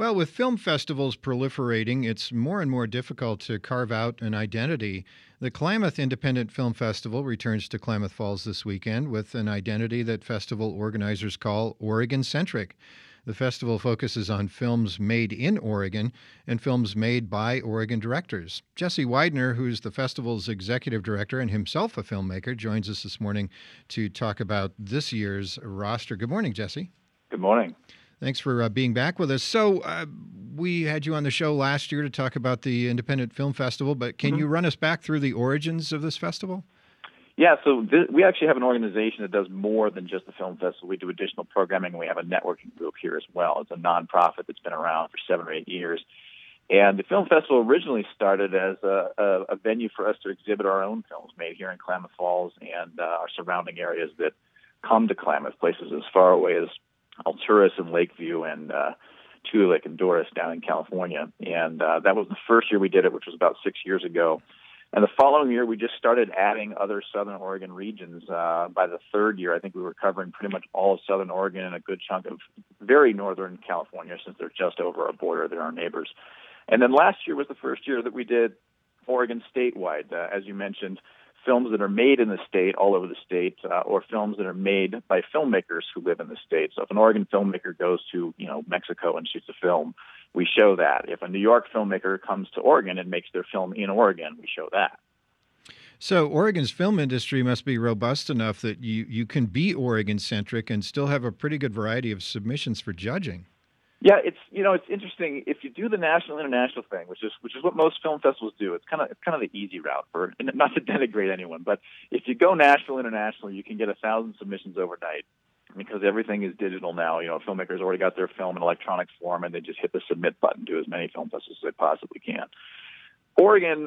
Well, with film festivals proliferating, it's more and more difficult to carve out an identity. The Klamath Independent Film Festival returns to Klamath Falls this weekend with an identity that festival organizers call Oregon centric. The festival focuses on films made in Oregon and films made by Oregon directors. Jesse Weidner, who's the festival's executive director and himself a filmmaker, joins us this morning to talk about this year's roster. Good morning, Jesse. Good morning. Thanks for being back with us. So we had you on the show last year to talk about the Independent Film Festival, but can you run us back through the origins of this festival? Yeah, so we actually have an organization that does more than just the film festival. We do additional programming, and we have a networking group here as well. It's a nonprofit that's been around for 7 or 8 years. And the film festival originally started as a venue for us to exhibit our own films made here in Klamath Falls and our surrounding areas that come to Klamath, places as far away as Alturas and Lakeview and Tule Lake and Doris down in California. And that was the first year we did it, which was about 6 years ago. And the following year, we just started adding other Southern Oregon regions. By the third year, I think we were covering pretty much all of Southern Oregon and a good chunk of very northern California, since they're just over our border. They're our neighbors. And then last year was the first year that we did Oregon statewide. As you mentioned, films that are made in the state, all over the state, or films that are made by filmmakers who live in the state. So if an Oregon filmmaker goes to, Mexico and shoots a film, we show that. If a New York filmmaker comes to Oregon and makes their film in Oregon, we show that. So Oregon's film industry must be robust enough that you can be Oregon-centric and still have a pretty good variety of submissions for judging. Yeah, it's interesting. If you do the national international thing, which is what most film festivals do, it's kind of the easy route for, and not to denigrate anyone, but if you go national international, you can get 1,000 submissions overnight because everything is digital now. Filmmakers already got their film in electronic form, and they just hit the submit button to as many film festivals as they possibly can. Oregon,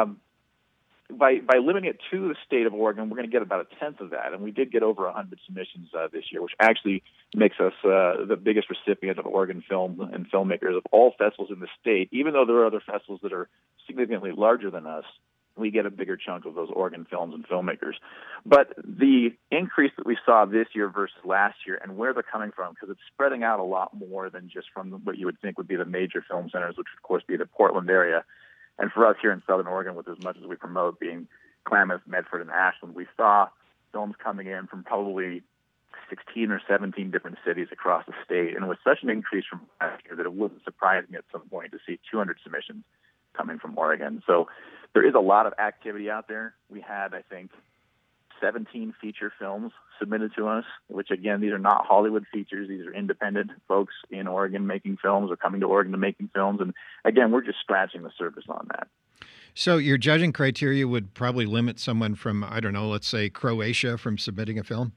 by limiting it to the state of Oregon, we're going to get about 1/10 of that, and we did get over 100 submissions this year, which actually makes us the biggest recipient of Oregon film and filmmakers of all festivals in the state. Even though there are other festivals that are significantly larger than us, we get a bigger chunk of those Oregon films and filmmakers. But the increase that we saw this year versus last year, and where they're coming from, because it's spreading out a lot more than just from what you would think would be the major film centers, which would, of course, be the Portland area. And for us here in Southern Oregon, with as much as we promote being Klamath, Medford, and Ashland, we saw films coming in from probably 16 or 17 different cities across the state. And it was such an increase from last year that it wouldn't surprise me at some point to see 200 submissions coming from Oregon. So there is a lot of activity out there. We had, I think, 17 feature films submitted to us, which, again, these are not Hollywood features. These are independent folks in Oregon making films or coming to Oregon to making films. And, again, we're just scratching the surface on that. So your judging criteria would probably limit someone from, I don't know, let's say Croatia from submitting a film?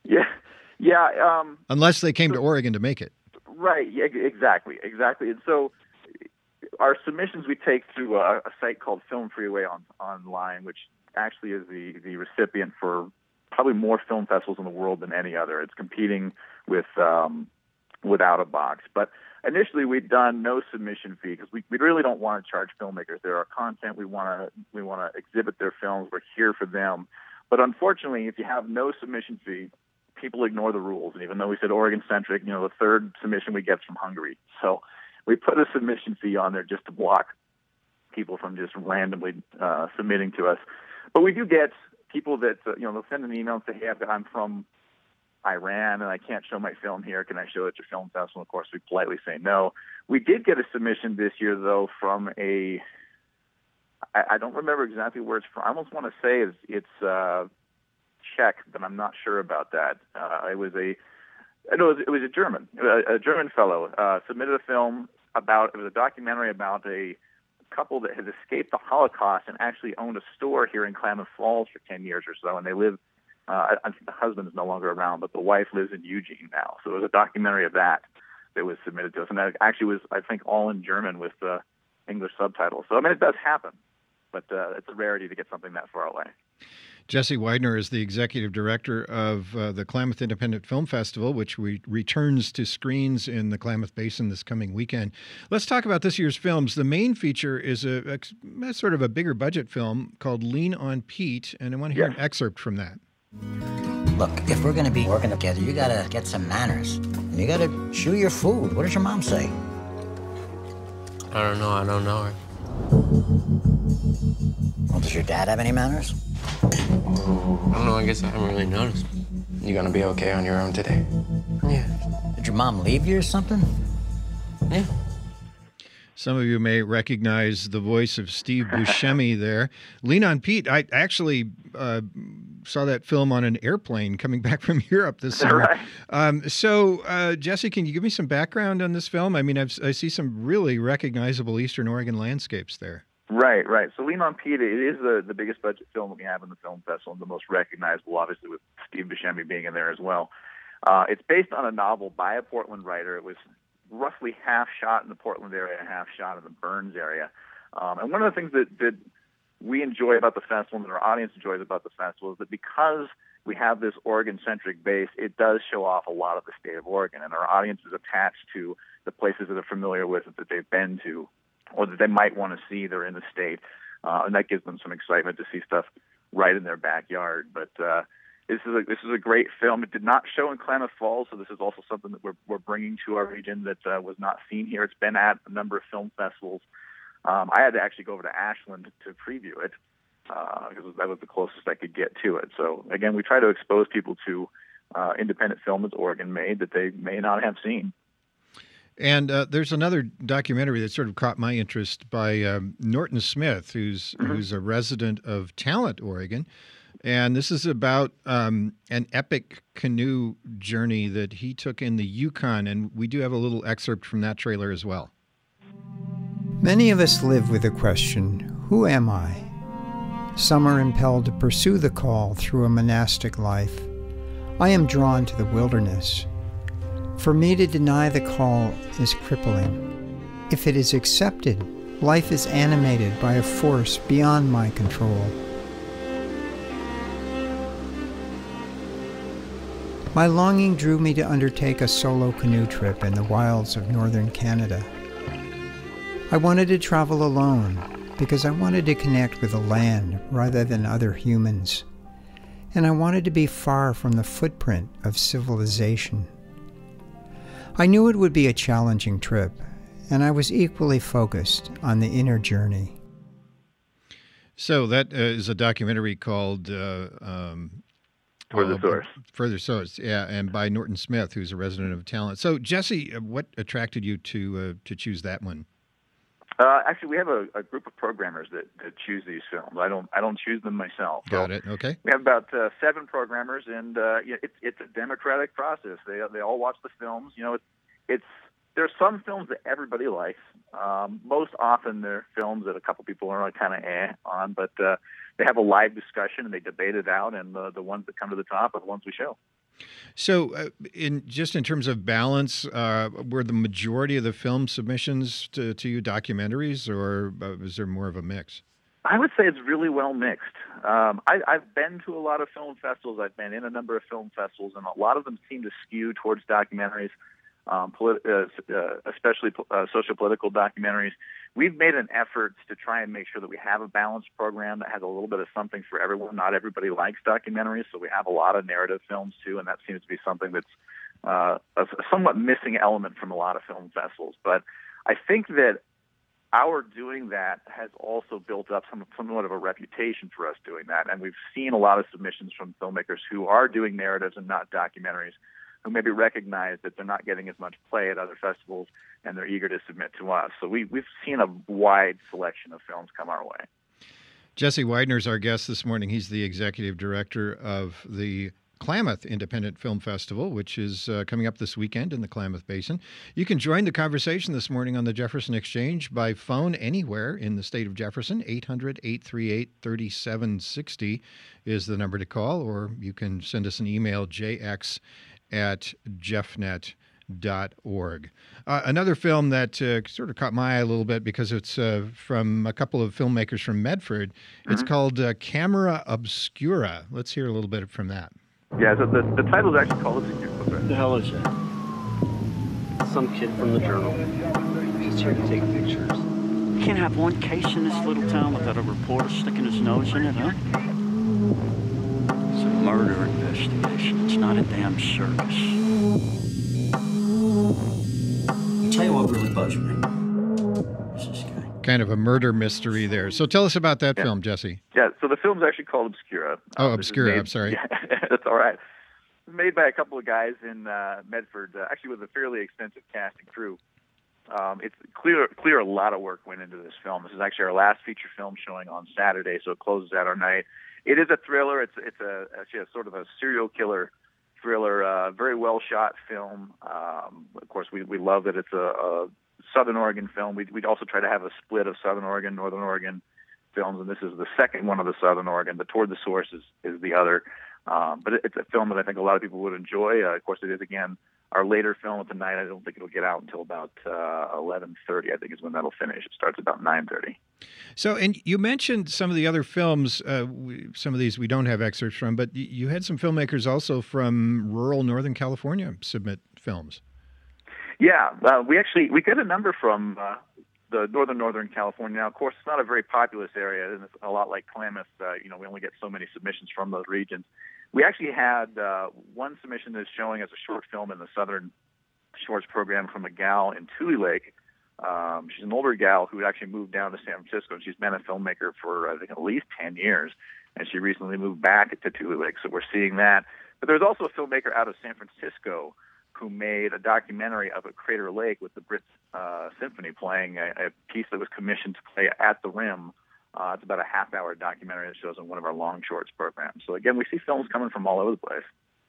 Yeah. Unless they came to Oregon to make it. Right. Yeah, exactly. And so our submissions we take through a site called Film Freeway online, which actually is the recipient for probably more film festivals in the world than any other. It's competing with Without a Box. But initially we'd done no submission fee because we really don't want to charge filmmakers. They're our content. We want to exhibit their films. We're here for them. But unfortunately, if you have no submission fee, people ignore the rules. And even though we said Oregon-centric, the third submission we get from Hungary. So we put a submission fee on there just to block people from just randomly submitting to us. But we do get people that, they'll send an email and say, hey, I'm from Iran and I can't show my film here. Can I show it at your film festival? Of course, we politely say no. We did get a submission this year, though, from I don't remember exactly where it's from. I almost want to say it's Czech, but I'm not sure about that. It was a German fellow submitted a film it was a documentary about a couple that has escaped the Holocaust and actually owned a store here in Klamath Falls for 10 years or so, and they live, I think the husband is no longer around, but the wife lives in Eugene now. So it was a documentary of that was submitted to us, and that actually was, I think, all in German with English subtitles. So, it does happen, but it's a rarity to get something that far away. Jesse Weidner is the executive director of the Klamath Independent Film Festival, which returns to screens in the Klamath Basin this coming weekend. Let's talk about this year's films. The main feature is a sort of a bigger budget film called Lean on Pete, and I want to hear an excerpt from that. Look, if we're going to be working together, you got to get some manners. And you got to chew your food. What does your mom say? I don't know. I don't know her. Well, does your dad have any manners? I don't know. I guess I haven't really noticed. You gonna be okay on your own today? Yeah. Did your mom leave you or something? Yeah. Some of you may recognize the voice of Steve Buscemi there. Lean on Pete. I actually saw that film on an airplane coming back from Europe this summer. Right. So, Jesse, can you give me some background on this film? I mean, I see some really recognizable Eastern Oregon landscapes there. Right, right. So Lean on Pete, it is the biggest budget film that we have in the film festival and the most recognizable, obviously, with Steve Buscemi being in there as well. It's based on a novel by a Portland writer. It was roughly half shot in the Portland area, half shot in the Burns area. And one of the things that we enjoy about the festival and that our audience enjoys about the festival is that because we have this Oregon-centric base, it does show off a lot of the state of Oregon, and our audience is attached to the places that they're familiar with, that they've been to, or that they might want to see. They're in the state, and that gives them some excitement to see stuff right in their backyard. But this is a great film. It did not show in Klamath Falls, so this is also something that we're bringing to our region that was not seen here. It's been at a number of film festivals. I had to actually go over to Ashland to preview it because that was the closest I could get to it. So again, we try to expose people to independent film that's Oregon made that they may not have seen. And there's another documentary that sort of caught my interest by Norton Smith, who's a resident of Talent, Oregon. And this is about an epic canoe journey that he took in the Yukon. And we do have a little excerpt from that trailer as well. Many of us live with the question, who am I? Some are impelled to pursue the call through a monastic life. I am drawn to the wilderness. For me to deny the call is crippling. If it is accepted, life is animated by a force beyond my control. My longing drew me to undertake a solo canoe trip in the wilds of northern Canada. I wanted to travel alone because I wanted to connect with the land rather than other humans. And I wanted to be far from the footprint of civilization. I knew it would be a challenging trip, and I was equally focused on the inner journey. So that is a documentary called Further Source. Further Source, yeah, and by Norton Smith, who's a resident of Talent. So, Jesse, what attracted you to choose that one? Actually, we have a group of programmers that choose these films. I don't choose them myself. Got it. Okay. We have about 7 programmers, and it's a democratic process. They all watch the films. You know, there's some films that everybody likes. Most often they're films that a couple people are kind of on, but they have a live discussion and they debate it out. And the ones that come to the top are the ones we show. So, in terms of balance, were the majority of the film submissions to you documentaries, or is there more of a mix? I would say it's really well mixed. I've been to a lot of film festivals. I've been in a number of film festivals, and a lot of them seem to skew towards documentaries, especially socio-political documentaries. We've made an effort to try and make sure that we have a balanced program that has a little bit of something for everyone. Not everybody likes documentaries, so we have a lot of narrative films too, and that seems to be something that's a somewhat missing element from a lot of film festivals. But I think that our doing that has also built up somewhat of a reputation for us doing that, and we've seen a lot of submissions from filmmakers who are doing narratives and not documentaries, who maybe recognize that they're not getting as much play at other festivals, and they're eager to submit to us. So we've seen a wide selection of films come our way. Jesse Weidner is our guest this morning. He's the executive director of the Klamath Independent Film Festival, which is coming up this weekend in the Klamath Basin. You can join the conversation this morning on the Jefferson Exchange by phone anywhere in the state of Jefferson. 800-838-3760 is the number to call, or you can send us an email, jx@jeffnet.org. Another film that sort of caught my eye a little bit because it's from a couple of filmmakers from Medford. It's called Camera Obscura. Let's hear a little bit from that. Yeah, so the title is actually called Obscura. What the hell is that? Some kid from the Journal. He's here to take pictures. You can't have one case in this little town without a reporter sticking his nose in it, huh? It's a murder investigation. It's not a damn circus. I'll tell you what really bugs me. kind of a murder mystery there. So tell us about that film, Jesse. Yeah, so the film's actually called Obscura. Oh, Obscura, I'm sorry. Yeah, that's all right. It's made by a couple of guys in Medford, actually with a fairly extensive cast and crew. It's clear a lot of work went into this film. This is actually our last feature film showing on Saturday, so it closes out our night. It is a thriller. It's actually a sort of a serial killer thriller, very well shot film. Of course, we love that it's a Southern Oregon film. We'd also try to have a split of Southern Oregon, Northern Oregon films, and this is the second one of the Southern Oregon, but Toward the Source is the other. But it's a film that I think a lot of people would enjoy. Of course, it is, again, our later film of the night. I don't think it'll get out until about 11:30, I think is when that'll finish. It starts about 9:30. So, and you mentioned some of the other films, some of these we don't have excerpts from, but you had some filmmakers also from rural Northern California submit films. Yeah, we get a number from the Northern California. Now, of course, it's not a very populous area, and it's a lot like Klamath. We only get so many submissions from those regions. We actually had one submission that's showing as a short film in the Southern Shorts program from a gal in Tule Lake. She's an older gal who actually moved down to San Francisco, and she's been a filmmaker for, I think, at least 10 years, and she recently moved back to Tule Lake, so we're seeing that. But there's also a filmmaker out of San Francisco who made a documentary of a Crater Lake with the Brits Symphony playing a piece that was commissioned to play at the Rim. It's about a half-hour documentary that shows in one of our long shorts programs. So again, we see films coming from all over the place.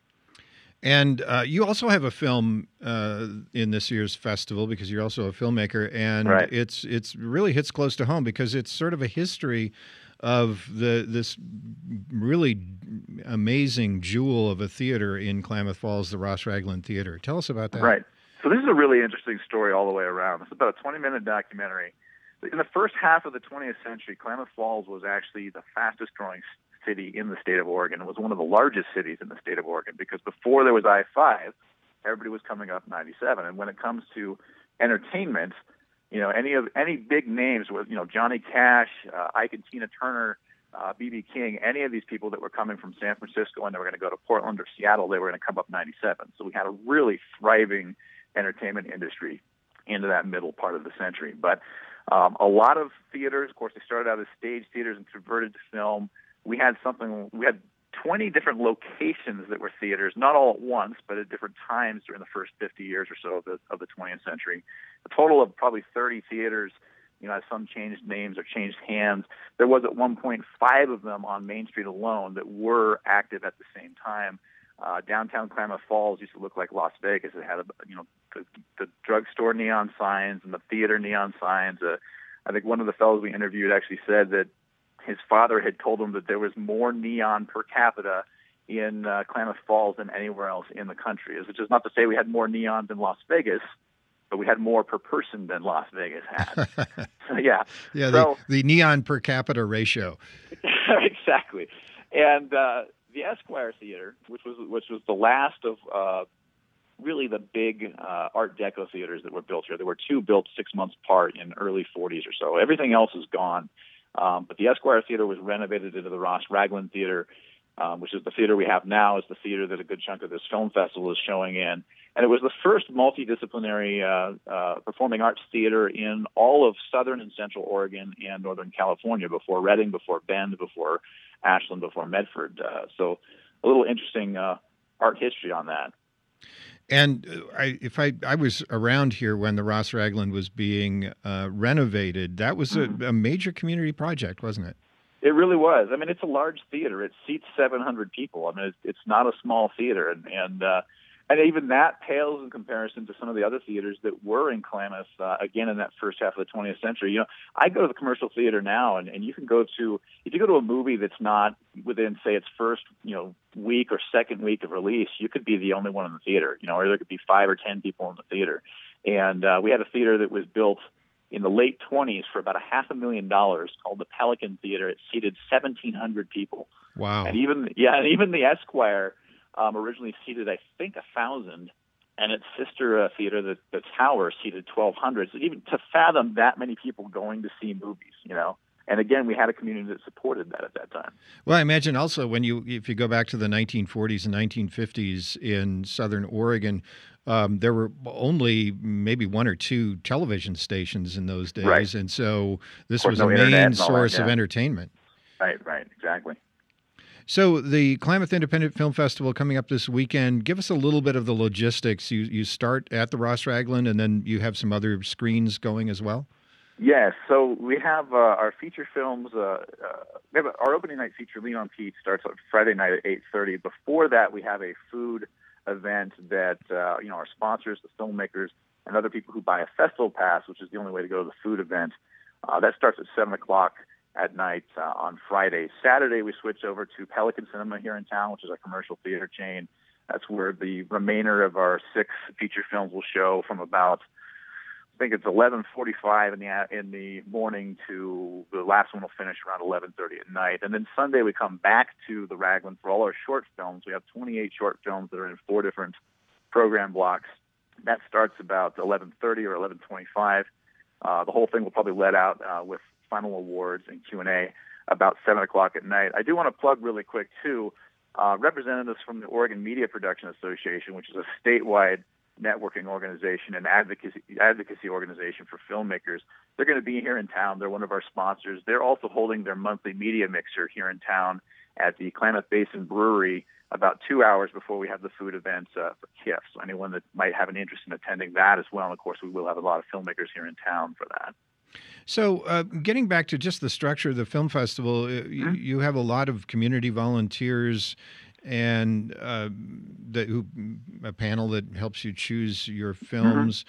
And you also have a film in this year's festival because you're also a filmmaker, and right. it's really hits close to home because it's sort of a history of this really amazing jewel of a theater in Klamath Falls, the Ross Ragland Theater. Tell us about that. Right. So this is a really interesting story all the way around. It's about a 20-minute documentary. In the first half of the 20th century, Klamath Falls was actually the fastest-growing city in the state of Oregon. It was one of the largest cities in the state of Oregon because before there was I-5, everybody was coming up 97. And when it comes to entertainment, any big names with Johnny Cash, Ike and Tina Turner, B.B. King, any of these people that were coming from San Francisco and they were going to go to Portland or Seattle, they were going to come up 97. So we had a really thriving entertainment industry into that middle part of the century. But a lot of theaters, of course, they started out as stage theaters and converted to film. We had 20 different locations that were theaters, not all at once, but at different times during the first 50 years or so of the 20th century. A total of probably 30 theaters, some changed names or changed hands. There was at one point 5 of them on Main Street alone that were active at the same time. Downtown Klamath Falls used to look like Las Vegas. It had, the drugstore neon signs and the theater neon signs. I think one of the fellows we interviewed actually said that his father had told him that there was more neon per capita in Klamath Falls than anywhere else in the country. Which is not to say we had more neon than Las Vegas, but we had more per person than Las Vegas had. So, yeah. Yeah, so, the neon per capita ratio. Exactly. And the Esquire Theater, which was the last of really the big Art Deco theaters that were built here. There were 2 built 6 months apart in early 40s or so. Everything else is gone. But the Esquire Theater was renovated into the Ross Ragland Theater, which is the theater we have now, is the theater that a good chunk of this film festival is showing in. And it was the first multidisciplinary performing arts theater in all of Southern and Central Oregon and Northern California, before Redding, before Bend, before Ashland, before Medford. So a little interesting art history on that. And I was around here when the Ross Ragland was being renovated. That was a major community project, wasn't it? It really was. I mean, it's a large theater. It seats 700 people. I mean, it's not a small theater, and even that pales in comparison to some of the other theaters that were in Klamath, again, in that first half of the 20th century. I go to the commercial theater now, and you can go to, if you go to a movie that's not within, say, its first, week or second week of release, you could be the only one in the theater, or there could be 5 or 10 people in the theater. And we had a theater that was built in the late 20s for about $500,000 called the Pelican Theater. It seated 1,700 people. Wow. And even the Esquire originally seated, I think, 1,000, and its sister theater, the Tower, seated 1,200. So even to fathom that many people going to see movies, And again, we had a community that supported that at that time. Well, I imagine also if you go back to the 1940s and 1950s in Southern Oregon, there were only maybe one or two television stations in those days, Right. and so this Of course, was no a internet main and all that, source of yeah. entertainment. Right, exactly. So the Klamath Independent Film Festival coming up this weekend. Give us a little bit of the logistics. You start at the Ross Raglan, and then you have some other screens going as well. Yes, so we have our feature films. We have our opening night feature, Lean on Pete, starts on Friday night at 8:30. Before that, we have a food event that our sponsors, the filmmakers, and other people who buy a festival pass, which is the only way to go to the food event. That starts at 7:00 at night on Friday. Saturday, we switch over to Pelican Cinema here in town, which is a commercial theater chain. That's where the remainder of our 6 feature films will show from about, I think it's 11:45 in the morning to the last one will finish around 11:30 at night. And then Sunday, we come back to the Raglan for all our short films. We have 28 short films that are in 4 different program blocks. That starts about 11:30 or 11:25. The whole thing will probably let out with final awards and Q&A about 7:00 at night. I do want to plug really quick, too, representatives from the Oregon Media Production Association, which is a statewide networking organization and advocacy organization for filmmakers. They're going to be here in town. They're one of our sponsors. They're also holding their monthly media mixer here in town at the Klamath Basin Brewery about 2 hours before we have the food event for KIF. So anyone that might have an interest in attending that as well. And, of course, we will have a lot of filmmakers here in town for that. So getting back to just the structure of the film festival, you have a lot of community volunteers and a panel that helps you choose your films.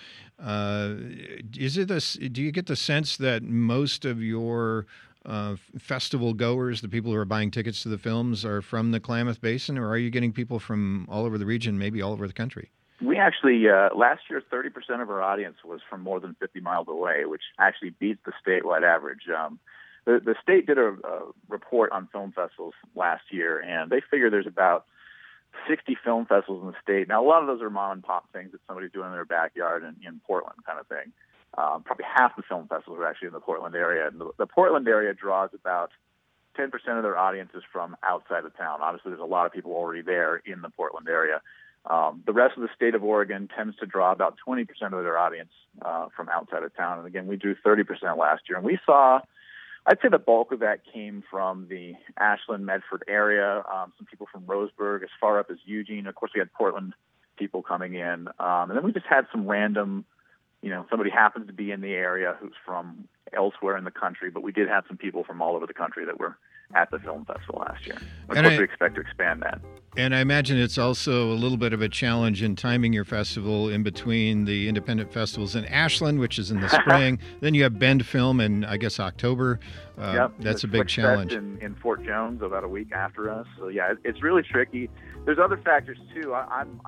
Do you get the sense that most of your festival goers, the people who are buying tickets to the films, are from the Klamath Basin, or are you getting people from all over the region, maybe all over the country? We actually, last year, 30% of our audience was from more than 50 miles away, which actually beats the statewide average. The state did a report on film festivals last year, and they figure there's about 60 film festivals in the state. Now, a lot of those are mom-and-pop things that somebody's doing in their backyard in Portland kind of thing. Probably half the film festivals are actually in the Portland area. And the Portland area draws about 10% of their audiences from outside of town. Obviously, there's a lot of people already there in the Portland area. The rest of the state of Oregon tends to draw about 20% of their audience from outside of town. And again, we drew 30% last year. And we saw, I'd say the bulk of that came from the Ashland, Medford area, some people from Roseburg, as far up as Eugene. Of course, we had Portland people coming in. And then we just had some random, somebody happens to be in the area who's from elsewhere in the country. But we did have some people from all over the country that were at the film festival last year. Of course, we expect to expand that. And I imagine it's also a little bit of a challenge in timing your festival in between the independent festivals in Ashland, which is in the spring. Then you have Bend Film in, I guess, October. Yep, that's a big challenge. In Fort Jones about a week after us. So yeah, it's really tricky. There's other factors too. I'm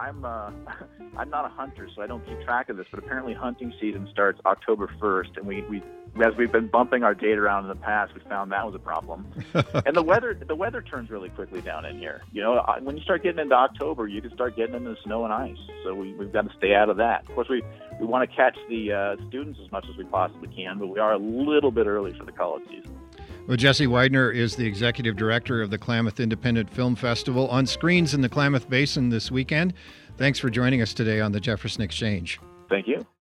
not a hunter, so I don't keep track of this. But apparently, hunting season starts October 1st, and we as we've been bumping our date around in the past, we found that was a problem. And the weather turns really quickly down in here. When you start getting into October, you can start getting into snow and ice. So we've got to stay out of that. Of course, we want to catch the students as much as we possibly can, but we are a little bit early for the college season. Well, Jesse Widener is the executive director of the Klamath Independent Film Festival on screens in the Klamath Basin this weekend. Thanks for joining us today on the Jefferson Exchange. Thank you.